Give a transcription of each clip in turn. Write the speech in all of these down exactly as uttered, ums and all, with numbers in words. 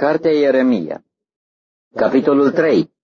Cartea Ieremia, capitolul trei.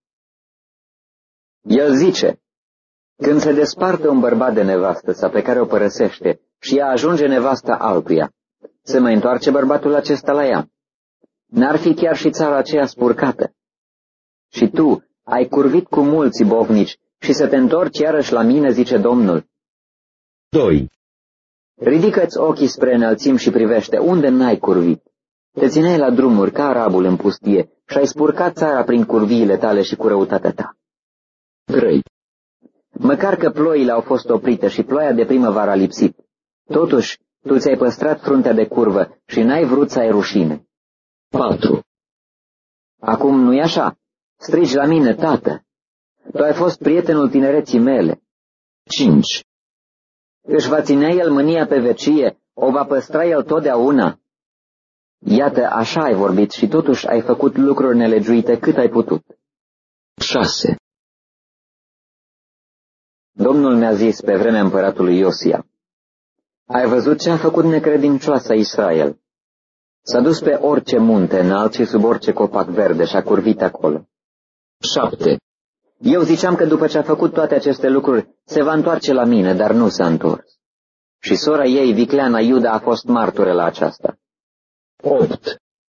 El zice: când se desparte un bărbat de nevastă sa pe care o părăsește și ea ajunge nevasta altuia, se mai întoarce bărbatul acesta la ea? N-ar fi chiar și țara aceea spurcată? Și tu ai curvit cu mulți bovnici și să te întorci iarăși la mine, zice Domnul. doi. Ridică-ți ochii spre înălțimi și privește unde n-ai curvit. Te țineai la drumuri ca arabul în pustie și ai spurcat țara prin curviile tale și cu răutatea ta. trei. Măcar că ploile au fost oprite și ploaia de primăvară a lipsit, totuși tu ți-ai păstrat fruntea de curvă și n-ai vrut să ai rușine. patru. Acum nu-i așa? Strigi la mine, tată. Tu ai fost prietenul tinereții mele. cinci. Își va ține el mânia pe vecie, o va păstra el totdeauna. Iată, așa ai vorbit și totuși ai făcut lucruri nelegiuite cât ai putut. șase. Domnul mi-a zis pe vremea împăratului Iosia: ai văzut ce a făcut necredincioasa Israel? S-a dus pe orice munte înalt și sub orice copac verde și a curvit acolo. șapte. Eu ziceam că după ce a făcut toate aceste lucruri se va întoarce la mine, dar nu s-a întors. Și sora ei, vicleana Iuda, a fost martură la aceasta. opt.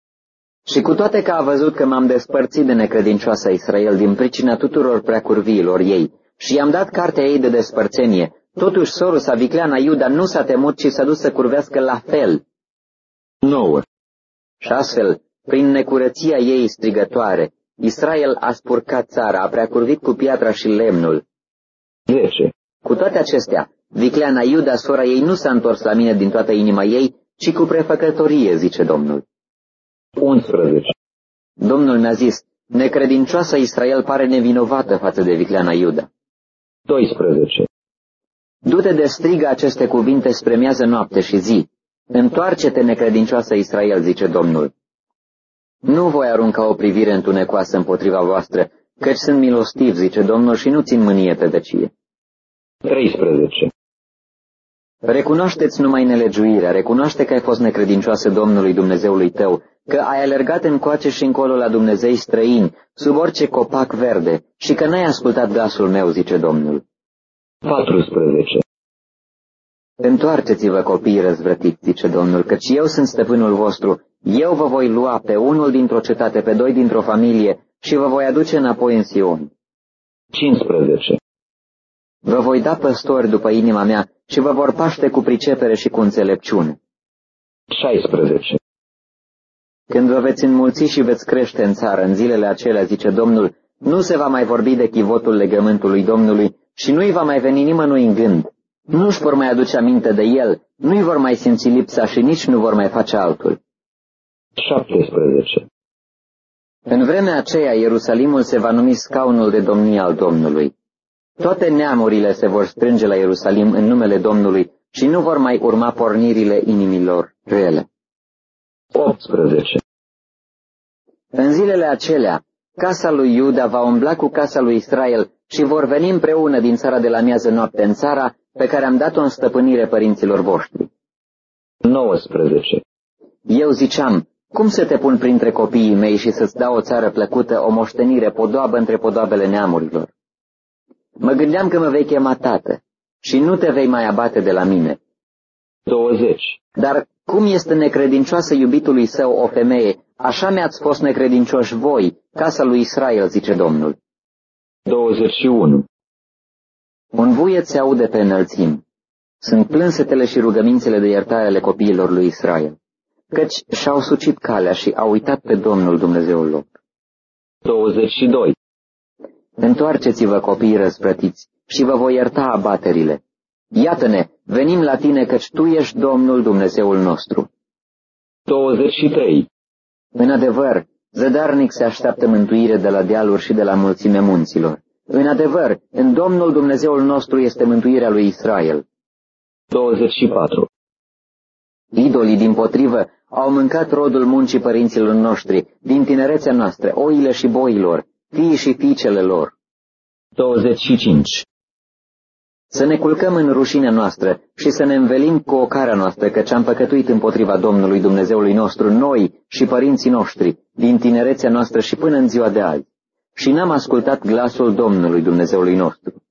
Și cu toate că a văzut că m-am despărțit de necredincioasa Israel din pricina tuturor preacurviilor ei și i-am dat cartea ei de despărțenie, totuși sorul sa, vicleana Iuda, nu s-a temut, ci s-a dus să curvească la fel. nouă. Și astfel, prin necurăția ei strigătoare, Israel a spurcat țara, a preacurvit cu piatra și lemnul. zece. Cu toate acestea, vicleana Iuda, sora ei, nu s-a întors la mine din toată inima ei, ci cu prefăcătorie, zice Domnul. unsprezece. Domnul mi-a zis: necredincioasa Israel pare nevinovată față de vicleana Iuda. doisprezece. Du-te de strigă aceste cuvinte spre miază noapte și zi: întoarce-te, necredincioasă Israel, zice Domnul. Nu voi arunca o privire întunecoasă împotriva voastră, căci sunt milostiv, zice Domnul, și nu țin mânie pe vecie. treisprezece. Recunoaște-ți numai nelegiuirea, recunoaște că ai fost necredincioasă Domnului Dumnezeului tău, că ai alergat încoace și încolo la dumnezei străini, sub orice copac verde, și că n-ai ascultat glasul meu, zice Domnul. paisprezece. Întoarceți-vă, copiii răzvrătiți, zice Domnul, căci eu sunt stăpânul vostru, eu vă voi lua pe unul dintr-o cetate, pe doi dintr-o familie și vă voi aduce înapoi în Sion. cincisprezece. Vă voi da păstori după inima mea și vă vor paște cu pricepere și cu înțelepciune. șaisprezece. Când vă veți înmulți și veți crește în țară, în zilele acelea, zice Domnul, nu se va mai vorbi de chivotul legământului Domnului și nu-i va mai veni nimănui în gând. Nu-și vor mai aduce aminte de el, nu-i vor mai simți lipsa și nici nu vor mai face altul. șaptesprezece. În vremea aceea, Ierusalimul se va numi scaunul de domnie al Domnului. Toate neamurile se vor strânge la Ierusalim în numele Domnului și nu vor mai urma pornirile inimilor rele. optsprezece. În zilele acelea, casa lui Iuda va umbla cu casa lui Israel și vor veni împreună din țara de la miază noapte în țara pe care am dat-o în stăpânire părinților voștri. nouăsprezece. Eu ziceam: cum să te pun printre copiii mei și să-ți dau o țară plăcută, o moștenire, podoabă între podoabele neamurilor? Mă gândeam că mă vei chema tată și nu te vei mai abate de la mine. douăzeci. Dar cum este necredincioasă iubitului său o femeie, așa mi-ați fost necredincioși voi, casa lui Israel, zice Domnul. douăzeci și unu. Un vuiet se aude pe înălțimi. Sunt plânsetele și rugămințele de iertare ale copiilor lui Israel, căci și-au sucit calea și au uitat pe Domnul Dumnezeul lor. douăzeci și doi. Întoarceți-vă, copiii răsplătiți, și vă voi ierta abaterile. Iată-ne, venim la tine, căci tu ești Domnul Dumnezeul nostru. douăzeci și trei. În adevăr, zădarnic se așteaptă mântuire de la dealuri și de la mulțime munților. În adevăr, în Domnul Dumnezeul nostru este mântuirea lui Israel. douăzeci și patru. Idolii, dimpotrivă, au mâncat rodul muncii părinților noștri, din tinerețea noastră, oile și boilor, fiii și fiicele lor. douăzeci și cinci. Să ne culcăm în rușinea noastră și să ne învelim cu ocara noastră, căci am păcătuit împotriva Domnului Dumnezeului nostru, noi și părinții noștri, din tinerețea noastră și până în ziua de azi, și n-am ascultat glasul Domnului Dumnezeului nostru.